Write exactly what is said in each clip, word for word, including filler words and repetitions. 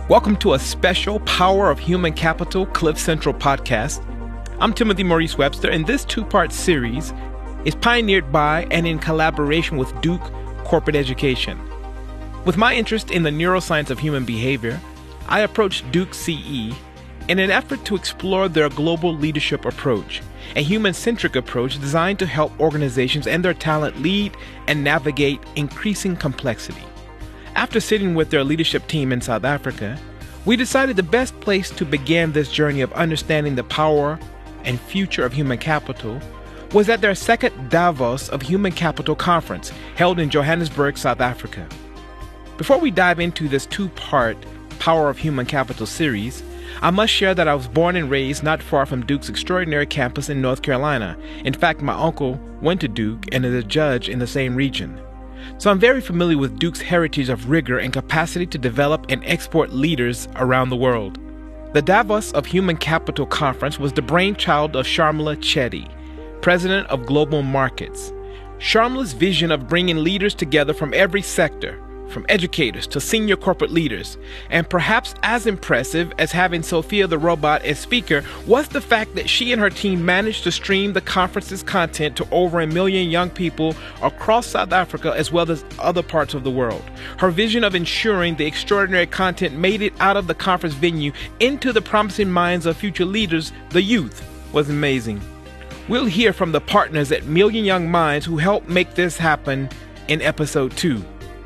Welcome to a special Power of Human Capital Cliff Central podcast. I'm Timothy Maurice Webster, and this two-part series is pioneered by and in collaboration with Duke Corporate Education. With my interest in the neuroscience of human behavior, I approached Duke C E in an effort to explore their global leadership approach, a human-centric approach designed to help organizations and their talent lead and navigate increasing complexity. After sitting with their leadership team in South Africa, we decided the best place to begin this journey of understanding the power and future of human capital was at their second Davos of Human Capital Conference held in Johannesburg, South Africa. Before we dive into this two-part Power of Human Capital series, I must share that I was born and raised not far from Duke's extraordinary campus in North Carolina. In fact, my uncle went to Duke and is a judge in the same region. So I'm very familiar with Duke's heritage of rigor and capacity to develop and export leaders around the world. The Davos of Human Capital Conference was the brainchild of Sharmila Chetty, president of Global Markets. Sharmila's vision of bringing leaders together from every sector, from educators to senior corporate leaders, and perhaps as impressive as having Sophia the robot as speaker, was the fact that she and her team managed to stream the conference's content to over a million young people across South Africa as well as other parts of the world. Her vision of ensuring the extraordinary content made it out of the conference venue into the promising minds of future leaders, the youth, was amazing. We'll hear from the partners at Million Young Minds who helped make this happen in episode two.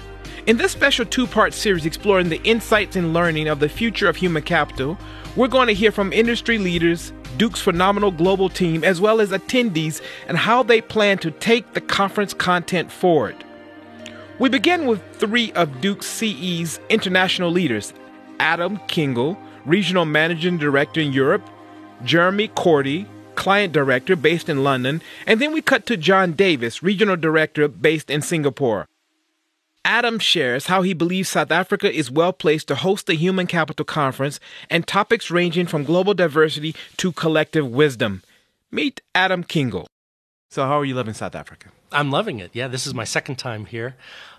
In this special two-part series exploring the insights and learning of the future of human capital, we're going to hear from industry leaders, Duke's phenomenal global team, as well as attendees and how they plan to take the conference content forward. We begin with three of Duke C E's international leaders, Adam Kingle, Regional Managing Director in Europe, Jeremy Cordy, Client Director based in London, and then we cut to John Davis, Regional Director based in Singapore. Adam shares how he believes South Africa is well placed to host the Human Capital Conference and topics ranging from global diversity to collective wisdom. Meet Adam Kingle. So how are you loving South Africa? I'm loving it. Yeah, this is my second time here.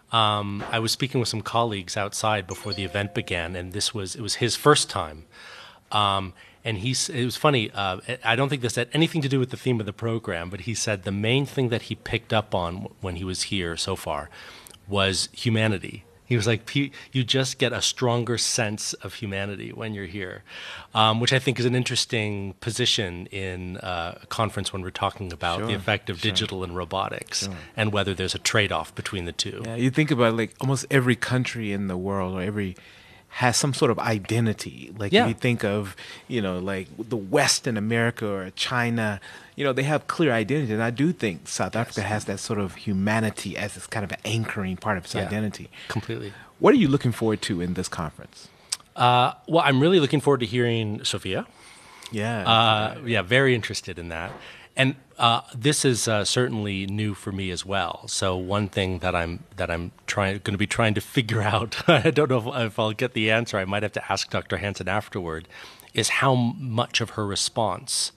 Um, I was speaking with some colleagues outside before the event began, and this was it was his first time. Um, and he's it was funny. Uh, I don't think this had anything to do with the theme of the program, but he said the main thing that he picked up on when he was here so far was humanity. He was like, you just get a stronger sense of humanity when you're here, um, which I think is an interesting position in uh, a conference when we're talking about sure, the effect of sure. digital and robotics sure. and whether there's a trade-off between the two. Yeah, you think about like almost every country in the world or every has some sort of identity. Like yeah. if you think of, you know, like the West in America or China, you know, they have clear identity. And I do think South Africa yes. has that sort of humanity as its kind of an anchoring part of its yeah, identity. Completely. What are you looking forward to in this conference? Uh, well, I'm really looking forward to hearing Sophia. Yeah. Uh, yeah, very interested in that. And uh, this is uh, certainly new for me as well. So one thing that I'm that I'm trying going to be trying to figure out, I don't know if, if I'll get the answer. I might have to ask Doctor Hansen afterward. Is how much of her response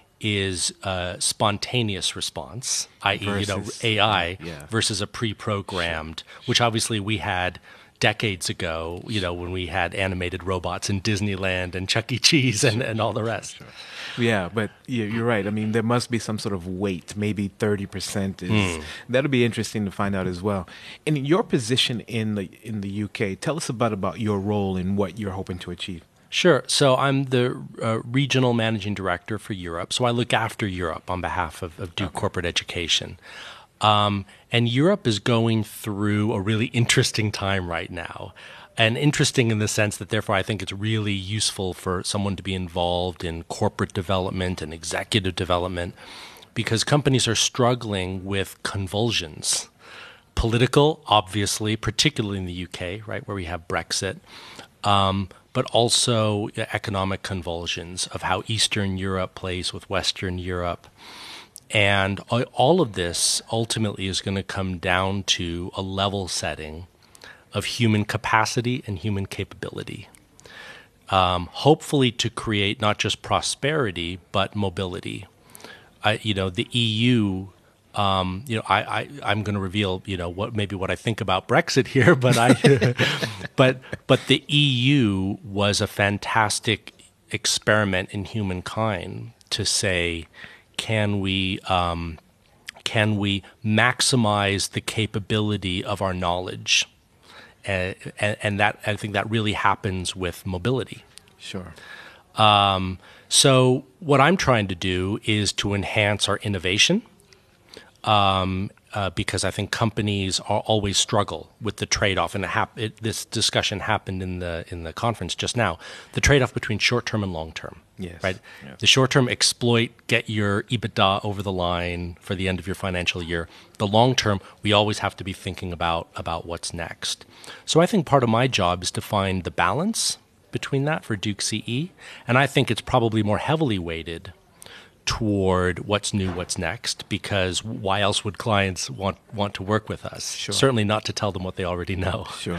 is a spontaneous response, that is, you know, A I, yeah. versus a pre-programmed, which obviously we had decades ago, you know, when we had animated robots in Disneyland and Chuck E. Cheese and, and all the rest. Sure. Yeah, but yeah, you're right. I mean, there must be some sort of weight. Maybe thirty percent is. Mm. That'll be interesting to find out as well. And your position in the in the U K, tell us about, about your role and what you're hoping to achieve. Sure. So I'm the uh, regional managing director for Europe. So I look after Europe on behalf of, of Duke okay. Corporate Education. Um, and Europe is going through a really interesting time right now. And interesting in the sense that, therefore, I think it's really useful for someone to be involved in corporate development and executive development because companies are struggling with convulsions. Political, obviously, particularly in the U K, right, where we have Brexit, um, but also economic convulsions of how Eastern Europe plays with Western Europe. And all of this ultimately is going to come down to a level setting of human capacity and human capability, um, hopefully to create not just prosperity, but mobility. Uh, you know, the E U Um, you know, I, I I'm going to reveal, you know, what maybe what I think about Brexit here, but I, but but the E U was a fantastic experiment in humankind to say, can we um, can we maximize the capability of our knowledge, and, and, and that I think that really happens with mobility. Sure. Um, so what I'm trying to do is to enhance our innovation. Um, uh, because I think companies are always struggle with the trade-off, and it hap- it, this discussion happened in the in the conference just now. The trade-off between short-term and long-term, yes, right? yes. The short-term exploit, get your EBITDA over the line for the end of your financial year. The long-term, we always have to be thinking about about what's next. So I think part of my job is to find the balance between that for Duke C E, and I think it's probably more heavily weighted toward what's new, what's next, because why else would clients want, want to work with us? Sure. Certainly not to tell them what they already know. Sure.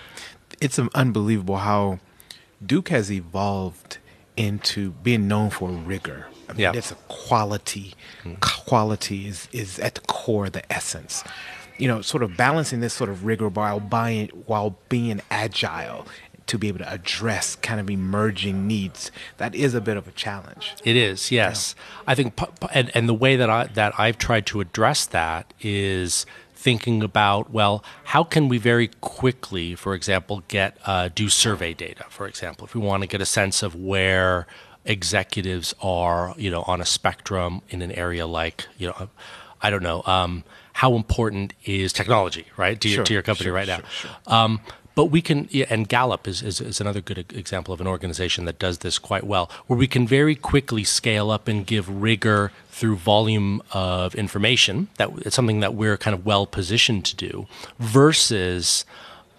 It's unbelievable how Duke has evolved into being known for rigor. I mean, Yeah. it's a quality. Mm. Quality is, is at the core of the essence. You know, sort of balancing this sort of rigor while buying, while being agile to be able to address kind of emerging needs. That is a bit of a challenge. It is, yes. Yeah. I think, and, and the way that I that I've tried to address that is thinking about, well, how can we very quickly, for example, get uh, do survey data, for example, if we want to get a sense of where executives are, you know, on a spectrum in an area like, you know, I don't know, um, how important is technology, right, to, sure, your, to your company sure, right sure, now? Sure. Um, But we can, and Gallup is, is, is another good example of an organization that does this quite well, where we can very quickly scale up and give rigor through volume of information. That it's something that we're kind of well positioned to do, versus,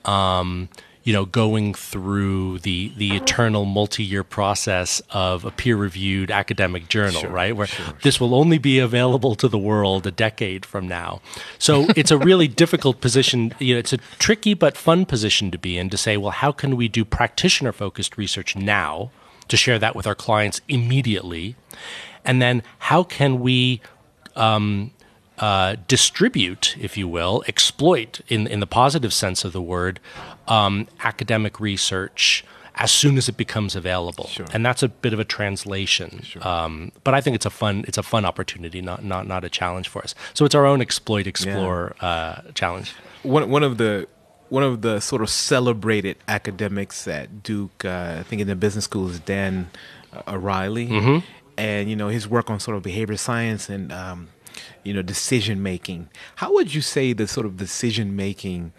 um, you know, going through the the eternal multi-year process of a peer-reviewed academic journal, sure, right? Where sure, this sure. will only be available to the world a decade from now. So it's a really difficult position. You know, it's a tricky but fun position to be in, to say, well, how can we do practitioner-focused research now to share that with our clients immediately? And then how can we um, uh, distribute, if you will, exploit, in, in the positive sense of the word, um, academic research as soon as it becomes available, sure. and that's a bit of a translation. Sure. Um, but I think it's a fun it's a fun opportunity, not not not a challenge for us. So it's our own exploit, explore yeah. uh, challenge. One one of the one of the sort of celebrated academics at Duke, uh, I think in the business school, is Dan uh, O'Reilly, mm-hmm. and you know his work on sort of behavioral science and um, you know decision making. How would you say the sort of decision making?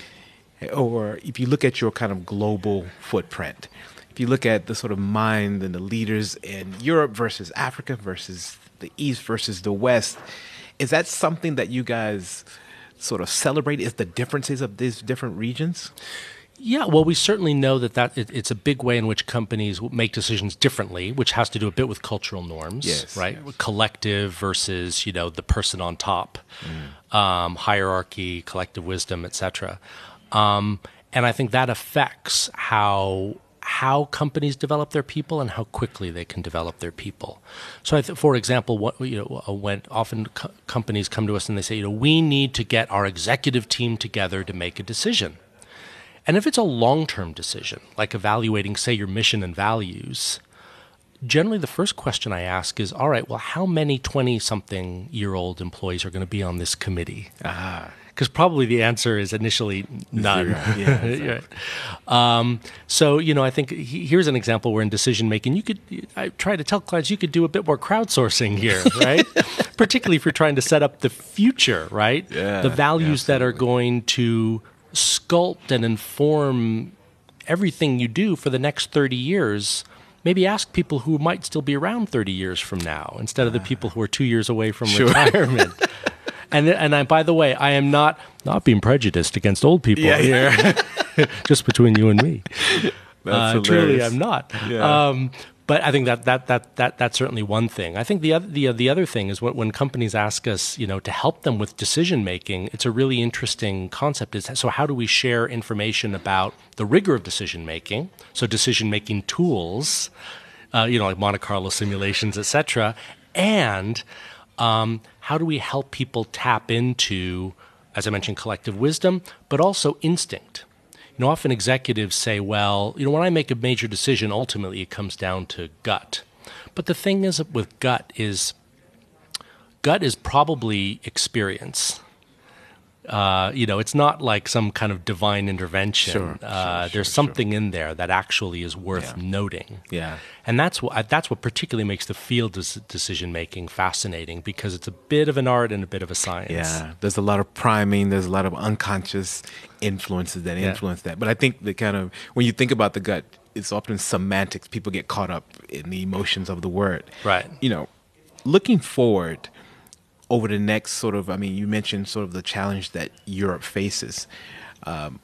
Or if you look at your kind of global footprint, if you look at the sort of mind and the leaders in Europe versus Africa versus the East versus the West, is that something that you guys sort of celebrate, is the differences of these different regions? Yeah, well, we certainly know that, that it, it's a big way in which companies make decisions differently, which has to do a bit with cultural norms, yes, right? Yes. Collective versus, you know, the person on top, mm. um, hierarchy, collective wisdom, et cetera. Um, and I think that affects how how companies develop their people and how quickly they can develop their people. So, I th- for example, what, you know, when often co- companies come to us and they say, you know, we need to get our executive team together to make a decision. And if it's a long-term decision, like evaluating, say, your mission and values, generally the first question I ask is, all right, well, how many twenty-something-year-old employees are going to be on this committee? Ah. Because probably the answer is initially none. Yeah, exactly. um, so, you know, I think he, here's an example where in decision making, you could, I try to tell clients, you could do a bit more crowdsourcing here, right? Particularly if you're trying to set up the future, right? Yeah, the values absolutely. that are going to sculpt and inform everything you do for the next thirty years. Maybe ask people who might still be around thirty years from now, instead of the people who are two years away from sure. retirement. And and I, by the way, I am not not being prejudiced against old people yeah, here, yeah. just between you and me. That's uh, truly, I'm not. Yeah. Um, but I think that, that that that that's certainly one thing. I think the other the the other thing is when, when companies ask us, you know, to help them with decision making, it's a really interesting concept. Is so how do we share information about the rigor of decision making? So decision making tools, uh, you know, like Monte Carlo simulations, et cetera, and Um, how do we help people tap into, as I mentioned, collective wisdom, but also instinct? You know, often executives say, well, you know, when I make a major decision, ultimately it comes down to gut. But the thing is with gut is, gut is probably experience. Uh, you know, it's not like some kind of divine intervention. Sure, uh, sure, there's sure, something in there that actually is worth Yeah. noting. Yeah. And that's what that's what particularly makes the field of decision making fascinating, because it's a bit of an art and a bit of a science. Yeah, there's a lot of priming. There's a lot of unconscious influences that Yeah. influence that. But I think the kind of, when you think about the gut, it's often semantics. People get caught up in the emotions of the word. Right. You know, looking forward over the next sort of, I mean, you mentioned sort of the challenge that Europe faces. Um,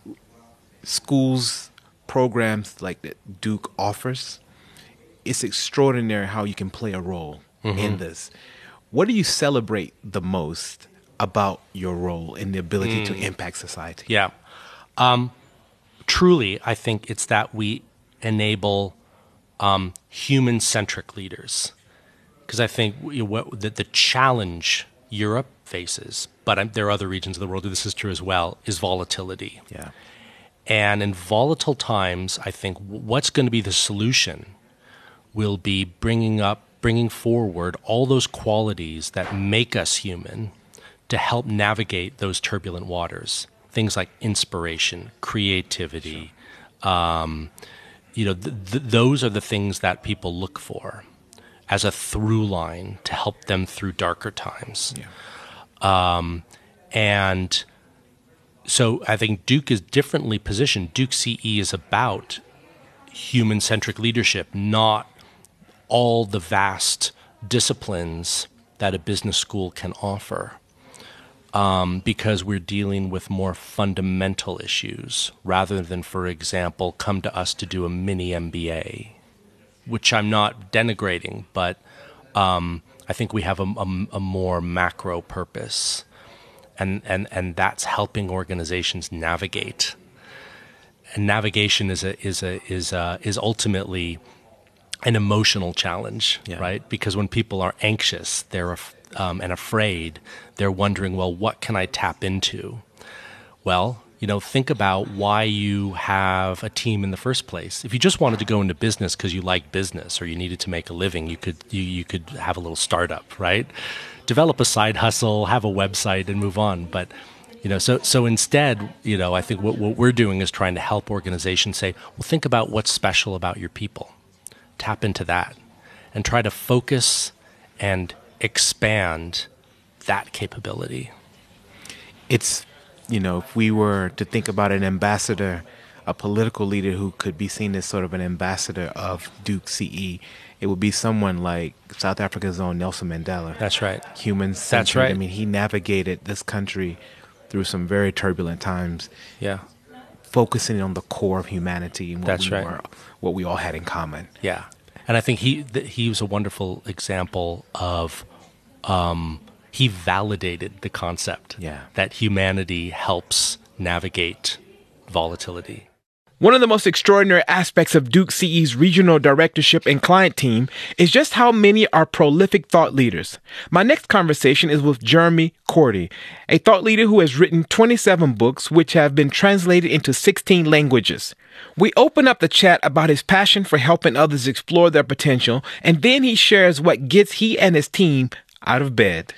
schools, programs like that Duke offers, it's extraordinary how you can play a role in this. What do you celebrate the most about your role and the ability to impact society? Yeah. Um, truly, I think it's that we enable um, human-centric leaders. Because I think we, what, the, the challenge Europe faces, but um, there are other regions of the world where this is true as well, is volatility. Yeah. And in volatile times, I think what's going to be the solution will be bringing up, bringing forward all those qualities that make us human to help navigate those turbulent waters. Things like inspiration, creativity, sure. um, you know, th- th- those are the things that people look for as a through line to help them through darker times. Yeah. Um, and so I think Duke is differently positioned. Duke C E is about human-centric leadership, not all the vast disciplines that a business school can offer, um, because we're dealing with more fundamental issues rather than, for example, come to us to do a mini M B A, which I'm not denigrating, but um, I think we have a, a, a more macro purpose, and, and, and that's helping organizations navigate. And navigation is a is a is a, is ultimately an emotional challenge, Yeah. right? Because when people are anxious, they're af- um, and afraid, they're wondering, well, what can I tap into? Well, you know, think about why you have a team in the first place. If you just wanted to go into business because you like business or you needed to make a living, you could you, you could have a little startup, right? Develop a side hustle, have a website, and move on. But you know, so so instead, you know, I think what, what we're doing is trying to help organizations say, well, think about what's special about your people. Tap into that and try to focus and expand that capability. It's, you know, if we were to think about an ambassador, a political leader who could be seen as sort of an ambassador of Duke C E, it would be someone like South Africa's own Nelson Mandela. That's right. Human-centered. That's right. I mean, he navigated this country through some very turbulent times, Yeah. focusing on the core of humanity and what That's we right. were, what we all had in common. Yeah. And I think he th- he was a wonderful example of um, he validated the concept Yeah. that humanity helps navigate volatility. One of the most extraordinary aspects of Duke C E's regional directorship and client team is just how many are prolific thought leaders. My next conversation is with Jeremy Cordy, a thought leader who has written twenty-seven books, which have been translated into sixteen languages. We open up the chat about his passion for helping others explore their potential, and then he shares what gets he and his team out of bed.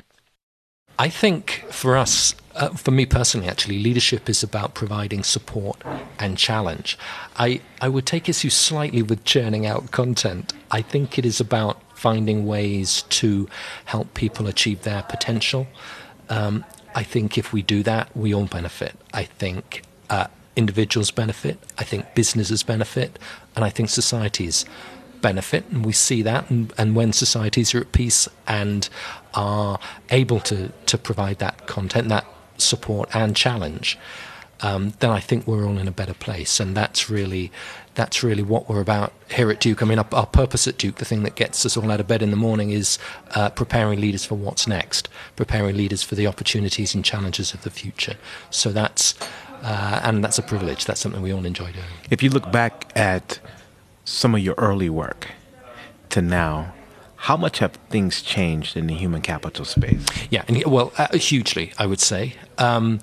I think for us, uh, for me personally, actually, leadership is about providing support and challenge. I, I would take issue slightly with churning out content. I think it is about finding ways to help people achieve their potential. Um, I think if we do that, we all benefit. I think uh, individuals benefit. I think businesses benefit. And I think societies benefit, and we see that, and, and when societies are at peace and are able to, to provide that content, that support and challenge, um, then I think we're all in a better place, and that's really that's really what we're about here at Duke. I mean, our, our purpose at Duke, the thing that gets us all out of bed in the morning, is uh, preparing leaders for what's next, preparing leaders for the opportunities and challenges of the future. So that's uh, and that's a privilege. That's something we all enjoy doing. If you look back at some of your early work to now, How much have things changed in the human capital space? Yeah, and, well, uh, hugely, I would say. Um,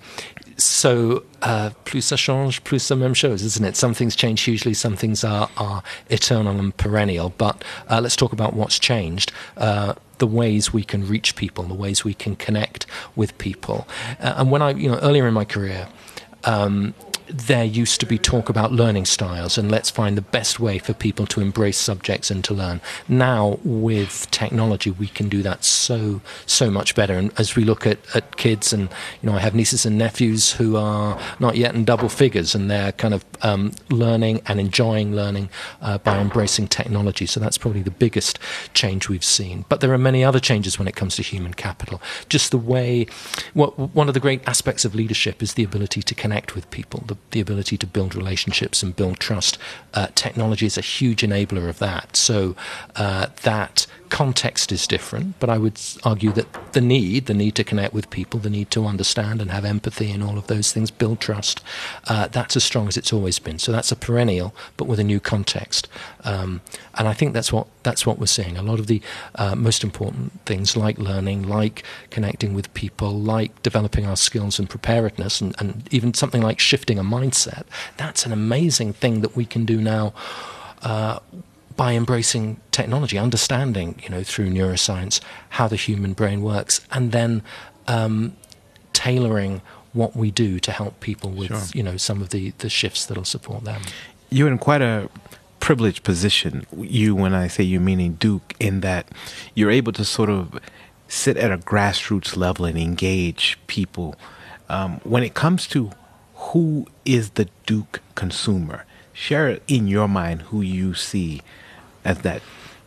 so, uh, plus ça change, plus la même chose, isn't it? Some things change hugely, some things are, are eternal and perennial. But uh, let's talk about what's changed. Uh, the ways we can reach people, the ways we can connect with people. Uh, and when I, you know, earlier in my career, um, there used to be talk about learning styles and let's find the best way for people to embrace subjects and to learn. Now, with technology, we can do that so, so much better. And as we look at, at kids, and, you know, I have nieces and nephews who are not yet in double figures, and they're kind of um, learning and enjoying learning uh, by embracing technology. So that's probably the biggest change we've seen. But there are many other changes when it comes to human capital. Just the way, what, one of the great aspects of leadership is the ability to connect with people, the, the ability to build relationships and build trust. Uh, technology is a huge enabler of that. So uh, that context is different, but I would argue that the need, the need to connect with people, the need to understand and have empathy and all of those things, build trust, uh, that's as strong as it's always been. So that's a perennial, but with a new context. Um, and I think that's what that's what we're seeing. A lot of the uh, most important things, like learning, like connecting with people, like developing our skills and preparedness, and, and even something like shifting a mindset, that's an amazing thing that we can do now uh, by embracing technology, understanding, you know, through neuroscience how the human brain works, and then um, tailoring what we do to help people with, sure. you know, some of the, the shifts that'll support them. You're in quite a privileged position, you, when I say you, meaning Duke, in that you're able to sort of sit at a grassroots level and engage people. Um, when it comes to who is the Duke consumer, share in your mind who you see as that.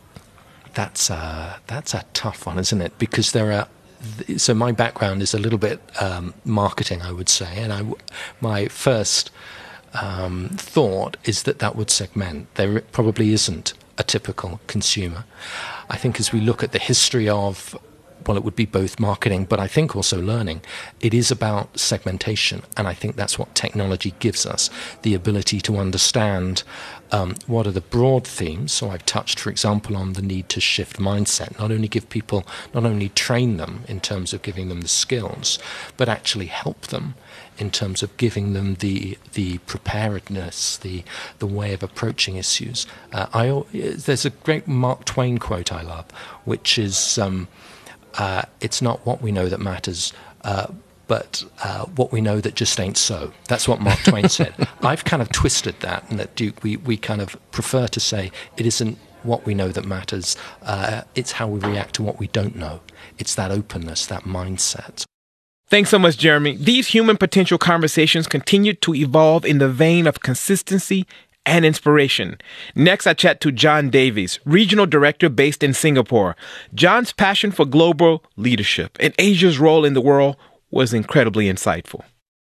That's a, that's a tough one, isn't it? Because there are, so my background is a little bit um, marketing, I would say, and I, my first um, thought is that that would segment. There probably isn't a typical consumer. I think as we look at the history of, well, it would be both marketing, but I think also learning, it is about segmentation. And I think that's what technology gives us, the ability to understand um, what are the broad themes. So I've touched, for example, on the need to shift mindset, not only give people, not only train them in terms of giving them the skills, but actually help them in terms of giving them the the preparedness, the the way of approaching issues. Uh, I, there's a great Mark Twain quote I love, which is, um, Uh, it's not what we know that matters, uh, but uh, what we know that just ain't so. That's what Mark Twain said. I've kind of twisted that, and at Duke we, we kind of prefer to say it isn't what we know that matters, uh, it's how we react to what we don't know. It's that openness, that mindset. Thanks so much, Jeremy. These human potential conversations continue to evolve in the vein of consistency and inspiration. Next, I chat to John Davies, Regional Director based in Singapore. John's passion for global leadership and Asia's role in the world was incredibly insightful.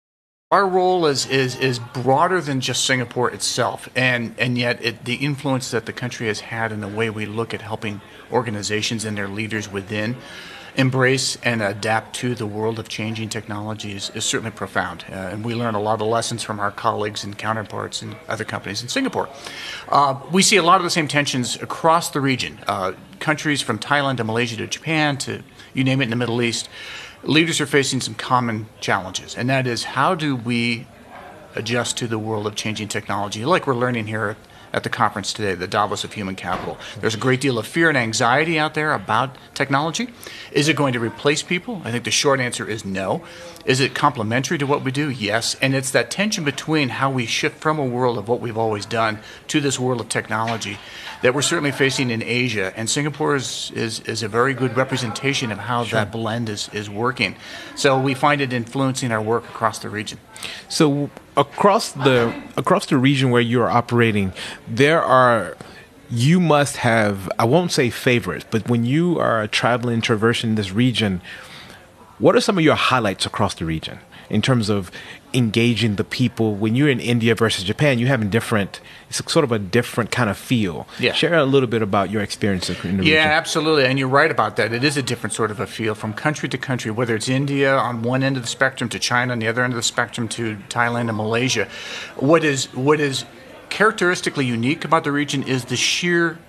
Our role is is is broader than just Singapore itself, and and yet it, the influence that the country has had in the way we look at helping organizations and their leaders within embrace and adapt to the world of changing technologies is certainly profound. Uh, and we learn a lot of lessons from our colleagues and counterparts in other companies in Singapore. Uh, we see a lot of the same tensions across the region. Uh, countries from Thailand to Malaysia to Japan to you name it in the Middle East, leaders are facing some common challenges. And that is, how do we adjust to the world of changing technology, like we're learning here at the conference today, the Davos of Human Capital. There's a great deal of fear and anxiety out there about technology. Is it going to replace people? I think the short answer is no. Is it complementary to what we do? Yes. And it's that tension between how we shift from a world of what we've always done to this world of technology that we're certainly facing in Asia. And Singapore is, is, is a very good representation of how sure. that blend is, is working. So we find it influencing our work across the region. So across the across the region where you're operating, there are, you must have, I won't say favorites, but when you are traveling, traversing this region, what are some of your highlights across the region in terms of engaging the people? When you're in India versus Japan, you have a different, it's sort of a different kind of feel. Yeah. Share a little bit about your experience in the yeah, region. Yeah, absolutely. And you're right about that. It is a different sort of a feel from country to country, whether it's India on one end of the spectrum to China on the other end of the spectrum to Thailand and Malaysia. What is what is characteristically unique about the region is the sheer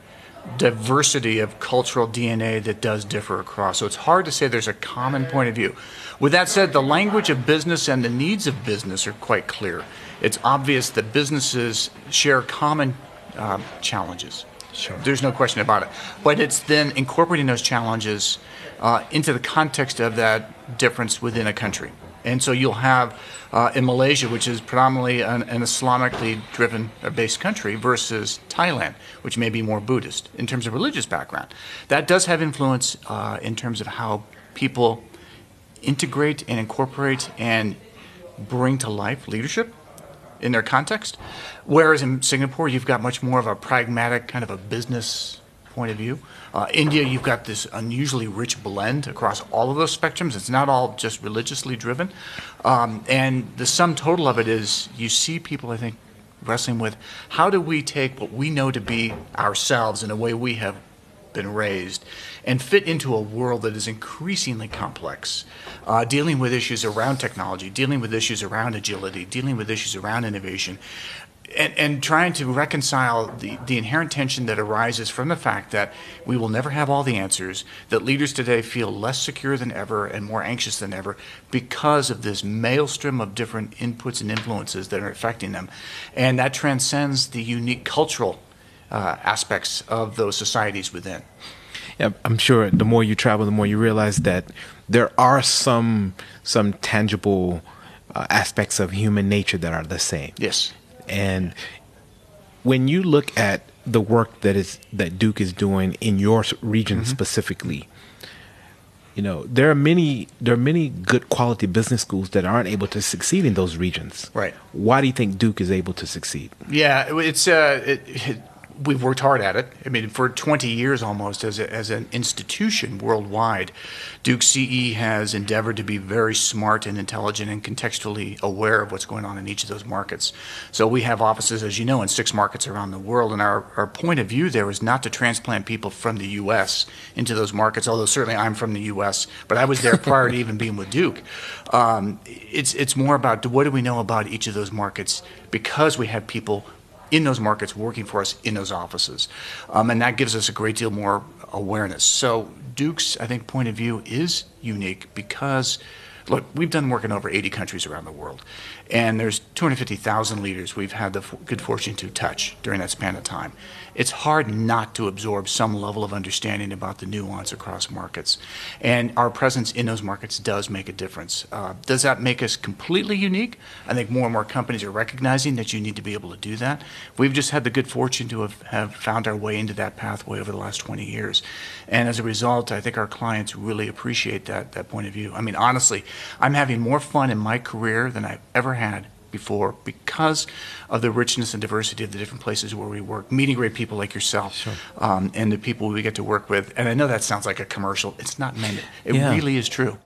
diversity of cultural D N A that does differ across. So it's hard to say there's a common point of view. With that said, the language of business and the needs of business are quite clear. It's obvious that businesses share common uh, challenges. Sure. There's no question about it. But it's then incorporating those challenges uh, into the context of that difference within a country. And so you'll have uh, in Malaysia, which is predominantly an, an Islamically driven or based country, versus Thailand, which may be more Buddhist in terms of religious background. That does have influence uh, in terms of how people integrate and incorporate and bring to life leadership in their context. Whereas in Singapore, you've got much more of a pragmatic kind of a business point of view. Uh, India, you've got this unusually rich blend across all of those spectrums. It's not all just religiously driven. Um, and the sum total of it is you see people, I think, wrestling with how do we take what we know to be ourselves in a way we have been raised and fit into a world that is increasingly complex, uh, dealing with issues around technology, dealing with issues around agility, dealing with issues around innovation, and, and trying to reconcile the, the inherent tension that arises from the fact that we will never have all the answers, that leaders today feel less secure than ever and more anxious than ever because of this maelstrom of different inputs and influences that are affecting them. And that transcends the unique cultural Uh, aspects of those societies within. Yeah, I'm sure the more you travel, the more you realize that there are some some tangible uh, aspects of human nature that are the same. Yes. And when you look at the work that is that Duke is doing in your region mm-hmm. specifically, you know, there are many there are many good quality business schools that aren't able to succeed in those regions. Right. Why do you think Duke is able to succeed? Yeah, it's uh, it, it, we've worked hard at it. I mean, for twenty years almost as a, as an institution worldwide, Duke C E has endeavored to be very smart and intelligent and contextually aware of what's going on in each of those markets. So we have offices, as you know, in six markets around the world, and our, our point of view there is not to transplant people from the U S into those markets, although certainly I'm from the U S, but I was there prior to even being with Duke. Um, it's, it's more about what do we know about each of those markets because we have people in those markets working for us in those offices. Um, and that gives us a great deal more awareness. So Duke's, I think, point of view is unique because, look, we've done work in over eighty countries around the world. And there's two hundred fifty thousand leaders we've had the f- good fortune to touch during that span of time. It's hard not to absorb some level of understanding about the nuance across markets. And our presence in those markets does make a difference. Uh, does that make us completely unique? I think more and more companies are recognizing that you need to be able to do that. We've just had the good fortune to have, have found our way into that pathway over the last twenty years. And as a result, I think our clients really appreciate that, that point of view. I mean, honestly, I'm having more fun in my career than I've ever had before because of the richness and diversity of the different places where we work, meeting great people like yourself, sure. um, and the people we get to work with. And I know that sounds like a commercial. It's not meant. It yeah. really is true.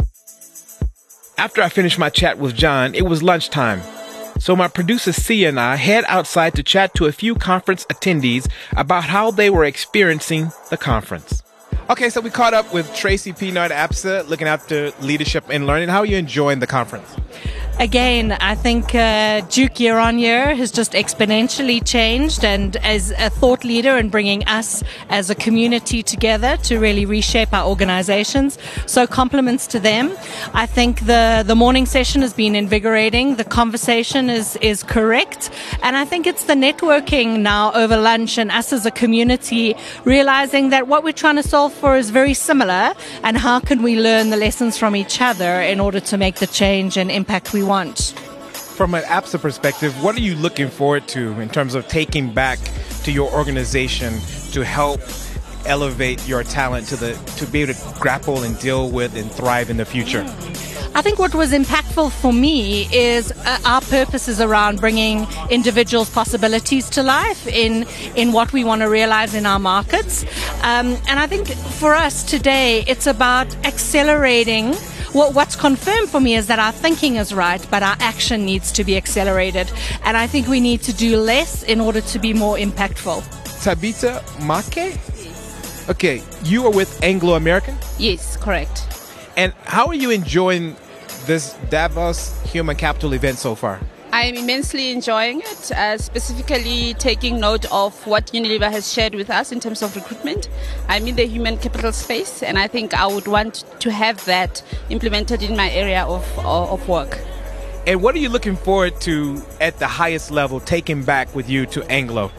After I finished my chat with John, it was lunchtime. So my producer Sia and I head outside to chat to a few conference attendees about how they were experiencing the conference. Okay, so we caught up with Tracy Pienaar at APSA, looking after leadership and learning. How are you enjoying the conference? Again, I think uh, Duke year on year has just exponentially changed, and as a thought leader in bringing us as a community together to really reshape our organizations. So compliments to them. I think the, the morning session has been invigorating. The conversation is, is correct. And I think it's the networking now over lunch and us as a community realizing that what we're trying to solve for is very similar, and how can we learn the lessons from each other in order to make the change and impact we want. From an APSA perspective, what are you looking forward to in terms of taking back to your organization to help elevate your talent to the to be able to grapple and deal with and thrive in the future? I think what was impactful for me is uh, our purpose is around bringing individuals' possibilities to life in in what we want to realize in our markets. Um, and I think for us today, it's about accelerating. What, what's confirmed for me is that our thinking is right, but our action needs to be accelerated. And I think we need to do less in order to be more impactful. Tabitha Make? Okay, you are with Anglo American? Yes, correct. And how are you enjoying this Davos Human Capital event so far? I'm immensely enjoying it, uh, specifically taking note of what Unilever has shared with us in terms of recruitment. I'm in the human capital space, and I think I would want to have that implemented in my area of, of work. And what are you looking forward to at the highest level, taking back with you to Anglo?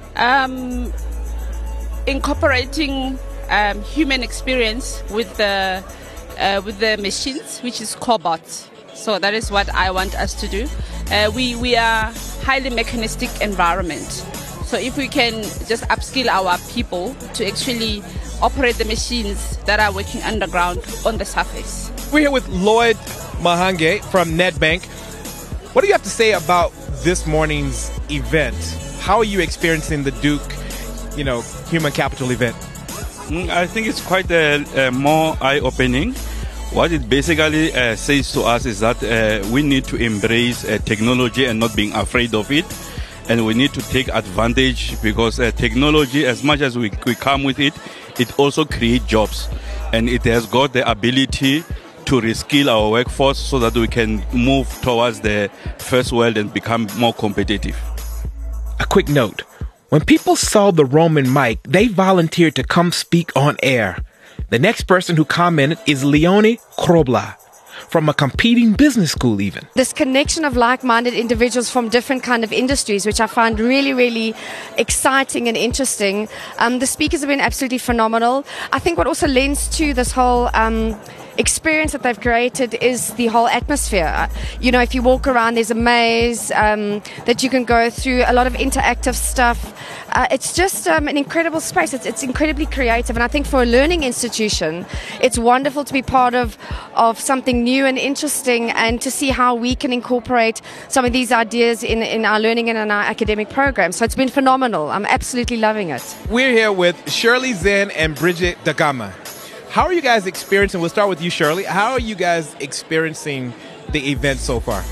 Um, incorporating um, human experience with the, uh, with the machines, which is cobots. So that is what I want us to do. Uh, we, we are highly mechanistic environment. So if we can just upskill our people to actually operate the machines that are working underground on the surface. We're here with Lloyd Mahange from Nedbank. What do you have to say about this morning's event? How are you experiencing the Duke, you know, Human Capital event? I think it's quite a, a more eye-opening. What it basically uh, says to us is that uh, we need to embrace uh, technology and not being afraid of it. And we need to take advantage because uh, technology, as much as we, we come with it, it also creates jobs. And it has got the ability to reskill our workforce so that we can move towards the first world and become more competitive. A quick note. When people saw the Roman mic, they volunteered to come speak on air. The next person who commented is Leonie Krobla, from a competing business school even. This connection of like-minded individuals from different kind of industries, which I find really, really exciting and interesting. Um, the speakers have been absolutely phenomenal. I think what also lends to this whole um, experience that they've created is the whole atmosphere. You know, if you walk around, there's a maze um, that you can go through, a lot of interactive stuff. Uh, it's just um, an incredible space. It's, it's incredibly creative, and I think for a learning institution, it's wonderful to be part of, of something new and interesting, and to see how we can incorporate some of these ideas in, in our learning and in our academic programs. So it's been phenomenal. I'm absolutely loving it. We're here with Shirley Zen and Bridget Dagama. How are you guys experiencing, we'll start with you, Shirley. How are you guys experiencing the event so far?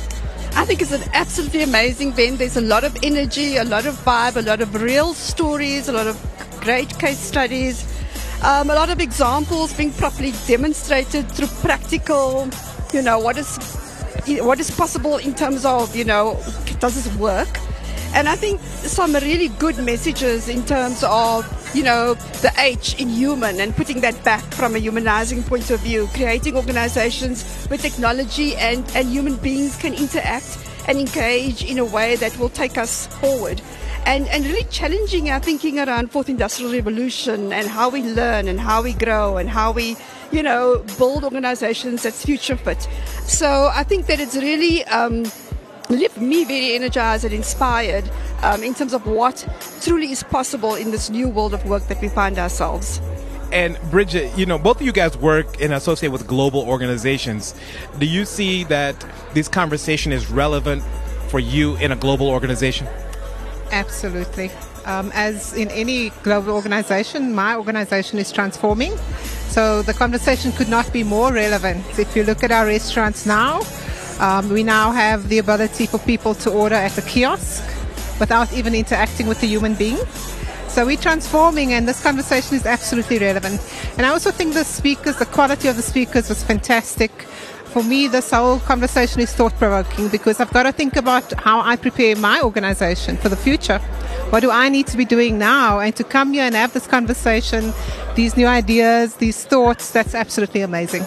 I think it's an absolutely amazing event. There's a lot of energy, a lot of vibe, a lot of real stories, a lot of great case studies, um, a lot of examples being properly demonstrated through practical, you know, what is what is possible in terms of, you know, does this work? And I think some really good messages in terms of, you know, the H in human and putting that back from a humanizing point of view, creating organizations where technology and, and human beings can interact and engage in a way that will take us forward. And, and really challenging our thinking around fourth industrial revolution and how we learn and how we grow and how we, you know, build organizations that's future fit. So I think that it's really um, left me very energized and inspired um, in terms of what truly is possible in this new world of work that we find ourselves. And Bridget, you know, both of you guys work and associate with global organizations. Do you see that this conversation is relevant for you in a global organization? Absolutely. Um, as in any global organization, my organization is transforming. So the conversation could not be more relevant. If you look at our restaurants now, Um, we now have the ability for people to order at a kiosk without even interacting with a human being. So we're transforming, and this conversation is absolutely relevant. And I also think the speakers, the quality of the speakers was fantastic. For me, this whole conversation is thought-provoking because I've got to think about how I prepare my organization for the future. What do I need to be doing now? And to come here and have this conversation, these new ideas, these thoughts, that's absolutely amazing.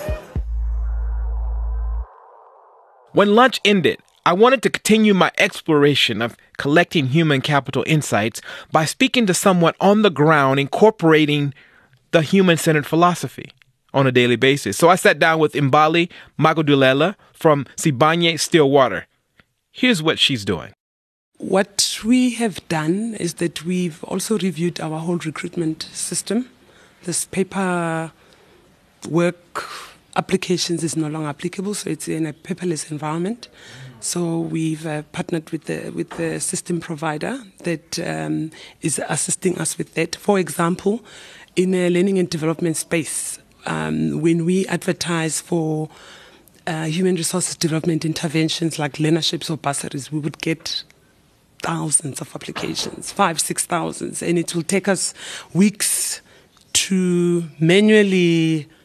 When lunch ended, I wanted to continue my exploration of collecting human capital insights by speaking to someone on the ground incorporating the human-centered philosophy on a daily basis. So I sat down with Mbali Magodulela from Sibanye Stillwater. Here's what she's doing. What we have done is that we've also reviewed our whole recruitment system. This paper work applications is no longer applicable, so it's in a paperless environment. So we've uh, partnered with the with the system provider that um, is assisting us with that. For example, in a learning and development space, um, when we advertise for uh, human resources development interventions like learnerships or bursaries, we would get thousands of applications, five, six thousands, and it will take us weeks to manually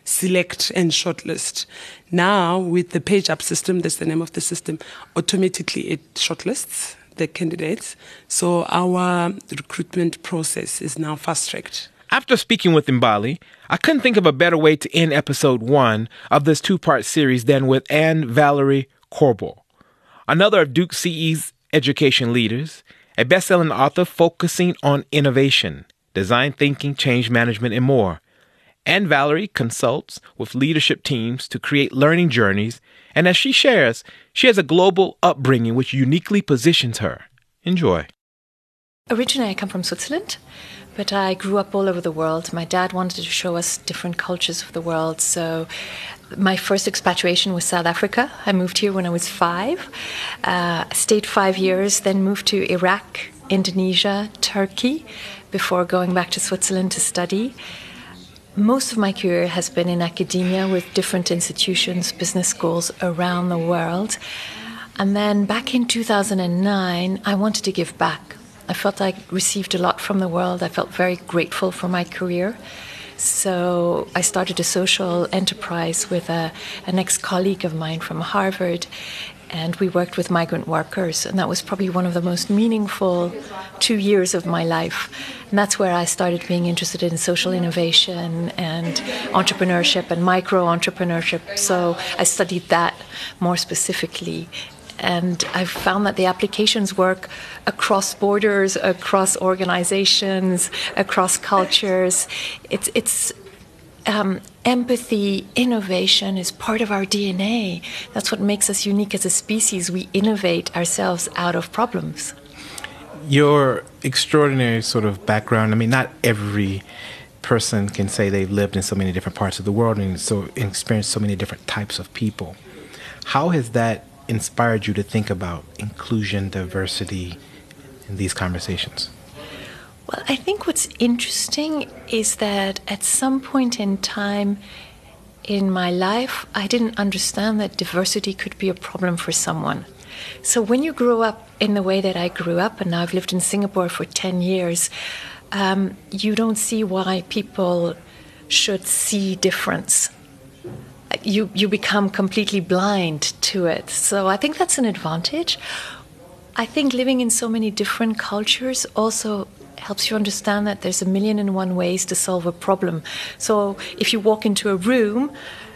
select and shortlist. Now, with the page up system, that's the name of the system, automatically it shortlists the candidates. So our recruitment process is now fast-tracked. After speaking with Mbali, I couldn't think of a better way to end episode one of this two-part series than with Anne Valerie Corbell, another of Duke C E's education leaders, a best-selling author focusing on innovation, design thinking, change management, and more. Anne Valerie consults with leadership teams to create learning journeys, and as she shares, she has a global upbringing which uniquely positions her. Enjoy. Originally, I come from Switzerland, but I grew up all over the world. My dad wanted to show us different cultures of the world, so my first expatriation was South Africa. I moved here when I was five, uh, stayed five years, then moved to Iraq, Indonesia, Turkey, before going back to Switzerland to study. Most of my career has been in academia with different institutions, business schools around the world. And then back in two thousand nine, I wanted to give back. I felt I received a lot from the world. I felt very grateful for my career. So I started a social enterprise with a, an ex-colleague of mine from Harvard, and we worked with migrant workers, and that was probably one of the most meaningful two years of my life. And that's where I started being interested in social innovation and entrepreneurship and micro-entrepreneurship. So I studied that more specifically. And I've found that the applications work across borders, across organizations, across cultures. It's it's um, empathy, innovation is part of our D N A. That's what makes us unique as a species. We innovate ourselves out of problems. Your extraordinary sort of background, I mean, not every person can say they've lived in so many different parts of the world and so experienced so many different types of people. How has that inspired you to think about inclusion, diversity in these conversations? Well, I think what's interesting is that at some point in time in my life, I didn't understand that diversity could be a problem for someone. So when you grow up in the way that I grew up, and now I've lived in Singapore for ten years, um, you don't see why people should see difference. You you become completely blind to it. So I think that's an advantage. I think living in so many different cultures also helps you understand that there's a million and one ways to solve a problem. So if you walk into a room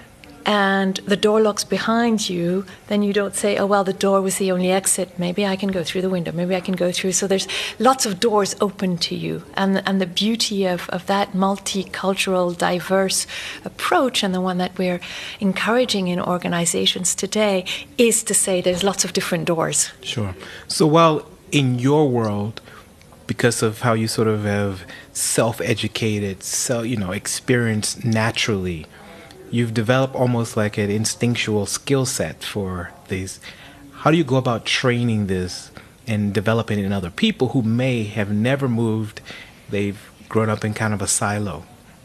and the door locks behind you, then you don't say, oh, well, the door was the only exit. Maybe I can go through the window. Maybe I can go through. So there's lots of doors open to you. And, and the beauty of, of that multicultural, diverse approach, and the one that we're encouraging in organizations today, is to say there's lots of different doors. Sure. So while in your world, because of how you sort of have self-educated, so, you know, experienced naturally, you've developed almost like an instinctual skill set for these. How do you go about training this and developing it in other people who may have never moved? They've grown up in kind of a silo.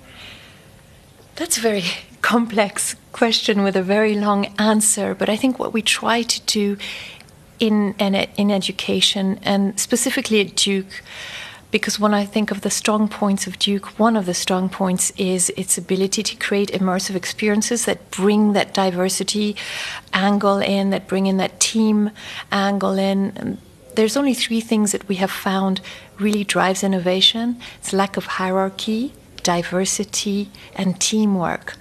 That's a very complex question with a very long answer. But I think what we try to do in, in, in education, and specifically at Duke, because when I think of the strong points of Duke, one of the strong points is its ability to create immersive experiences that bring that diversity angle in, that bring in that team angle in. And there's only three things that we have found really drives innovation. It's lack of hierarchy, diversity, and teamwork.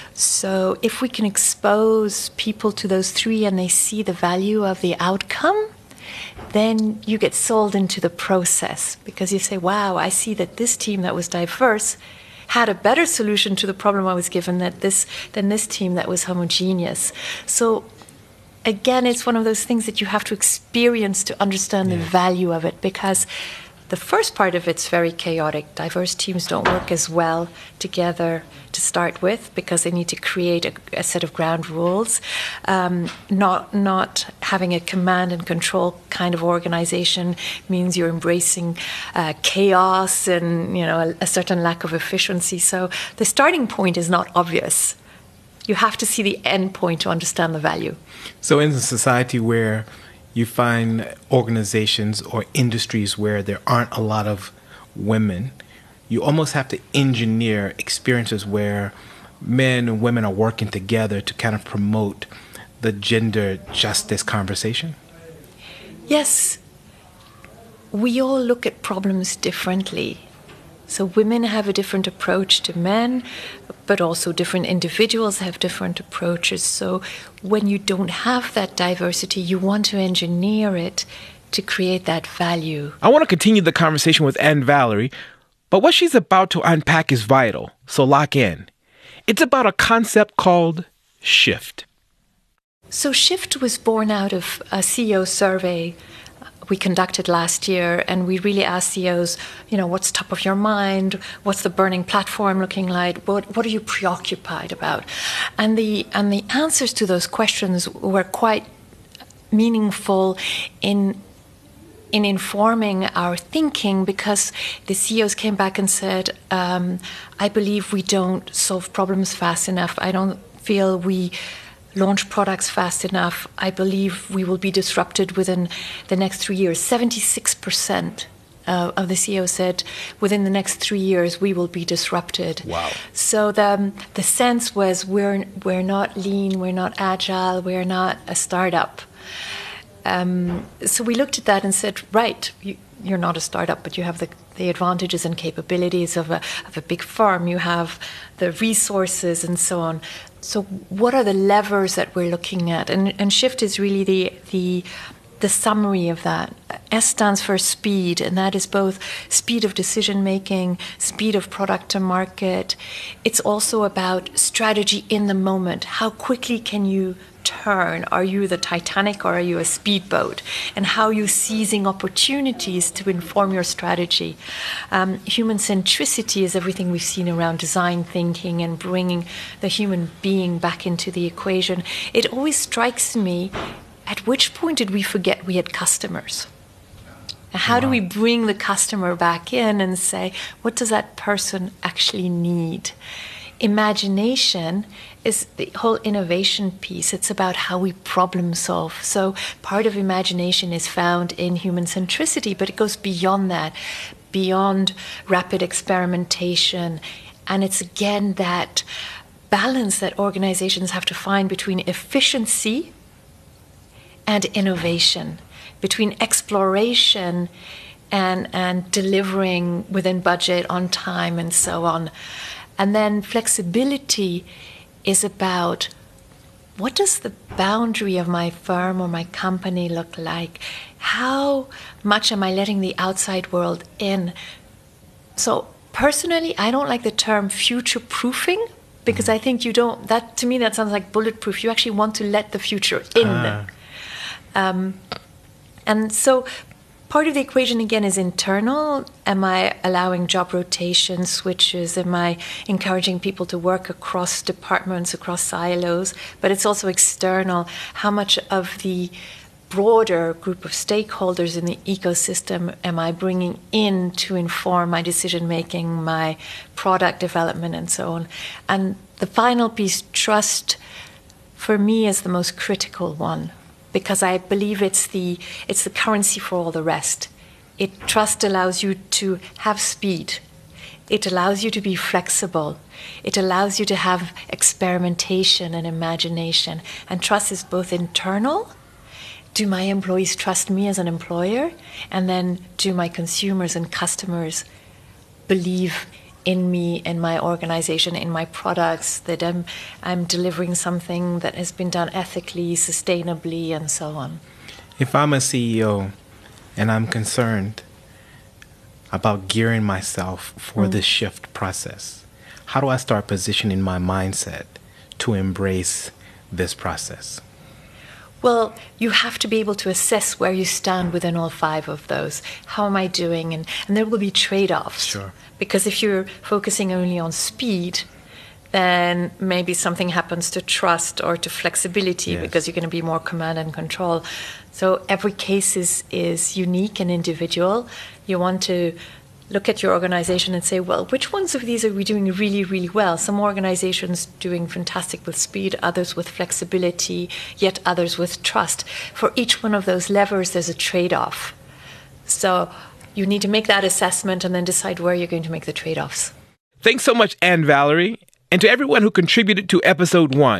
So if we can expose people to those three and they see the value of the outcome, then you get sold into the process, because you say, wow, I see that this team that was diverse had a better solution to the problem I was given that this, than this team that was homogeneous. So again, it's one of those things that you have to experience to understand yeah. the value of it, because the first part of it's very chaotic. Diverse teams don't work as well together to start with because they need to create a, a set of ground rules. Um, not not having a command and control kind of organization means you're embracing uh, chaos and you know a, a certain lack of efficiency. So the starting point is not obvious. You have to see the end point to understand the value. So in a society where you find organizations or industries where there aren't a lot of women, you almost have to engineer experiences where men and women are working together to kind of promote the gender justice conversation? Yes. We all look at problems differently. So women have a different approach to men, but also different individuals have different approaches. So when you don't have that diversity, you want to engineer it to create that value. I want to continue the conversation with Anne-Valerie, but what she's about to unpack is vital, so lock in. It's about a concept called SHIFT. So SHIFT was born out of a C E O survey we conducted last year, and we really asked C E Os, you know, what's top of your mind? What's the burning platform looking like? What what are you preoccupied about? And the and the answers to those questions were quite meaningful in in informing our thinking, because the C E Os came back and said, um, I believe we don't solve problems fast enough. I don't feel we launch products fast enough. I believe we will be disrupted within the next three years. seventy-six percent uh, of the C E Os said within the next three years we will be disrupted. Wow. So the, the sense was we're, we're not lean, we're not agile, we're not a startup. Um, so we looked at that and said, right, you, you're not a startup, but you have the, the advantages and capabilities of a, of a big firm. You have the resources and so on. So what are the levers that we're looking at? And, and SHIFT is really the, the, the summary of that. S stands for speed, and that is both speed of decision-making, speed of product to market. It's also about strategy in the moment. How quickly can you turn? Are you the Titanic or are you a speedboat? And how are you seizing opportunities to inform your strategy? Um, human centricity is everything we've seen around design thinking and bringing the human being back into the equation. It always strikes me, at which point did we forget we had customers? How wow. do we bring the customer back in and say, what does that person actually need? Imagination is the whole innovation piece. It's about how we problem solve. So part of imagination is found in human centricity, but it goes beyond that, beyond rapid experimentation. And it's again that balance that organizations have to find between efficiency and innovation, between exploration and, and delivering within budget, on time, and so on. And then flexibility is about, what does the boundary of my firm or my company look like? How much am I letting the outside world in? So personally, I don't like the term future-proofing, because I think you don't, that to me, that sounds like bulletproof. You actually want to let the future in. Ah. Um, and so part of the equation, again, is internal. Am I allowing job rotation, switches? Am I encouraging people to work across departments, across silos? But it's also external. How much of the broader group of stakeholders in the ecosystem am I bringing in to inform my decision-making, my product development, and so on? And the final piece, trust, for me, is the most critical one, because I believe it's the it's the currency for all the rest. It trust allows you to have speed. It allows you to be flexible. It allows you to have experimentation and imagination. And trust is both internal. Do my employees trust me as an employer? And then do my consumers and customers believe in me, in my organization, in my products, that I'm, I'm delivering something that has been done ethically, sustainably, and so on? If I'm a C E O and I'm concerned about gearing myself for mm. this shift process, how do I start positioning my mindset to embrace this process? Well, you have to be able to assess where you stand within all five of those. How am I doing? And, and there will be trade-offs. Sure. Because if you're focusing only on speed, then maybe something happens to trust or to flexibility, yes. because you're going to be more command and control. So every case is, is unique and individual. You want to look at your organization and say, well, which ones of these are we doing really, really well? Some organizations doing fantastic with speed, others with flexibility, yet others with trust. For each one of those levers, there's a trade-off. So you need to make that assessment and then decide where you're going to make the trade-offs. Thanks so much, Anne-Valerie. and to everyone who contributed to episode one.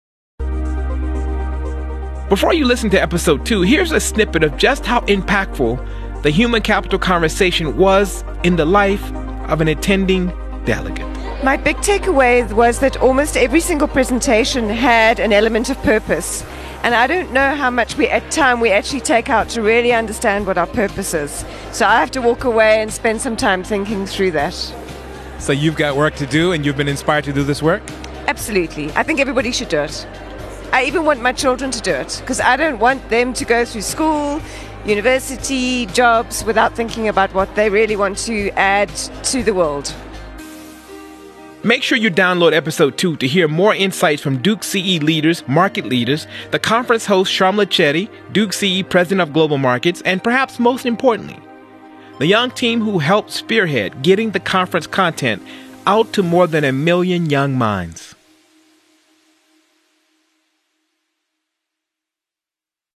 Before you listen to episode two, here's a snippet of just how impactful the human capital conversation was in the life of an attending delegate. My big takeaway was that almost every single presentation had an element of purpose. And I don't know how much we at time we actually take out to really understand what our purpose is. So I have to walk away and spend some time thinking through that. So you've got work to do and you've been inspired to do this work? Absolutely. I think everybody should do it. I even want my children to do it because I don't want them to go through school, university, jobs without thinking about what they really want to add to the world. Make sure you download episode two to hear more insights from Duke C E leaders, market leaders, the conference host Shamla Chetty, Duke C E President of Global Markets, and perhaps most importantly, the young team who helped spearhead getting the conference content out to more than a million young minds.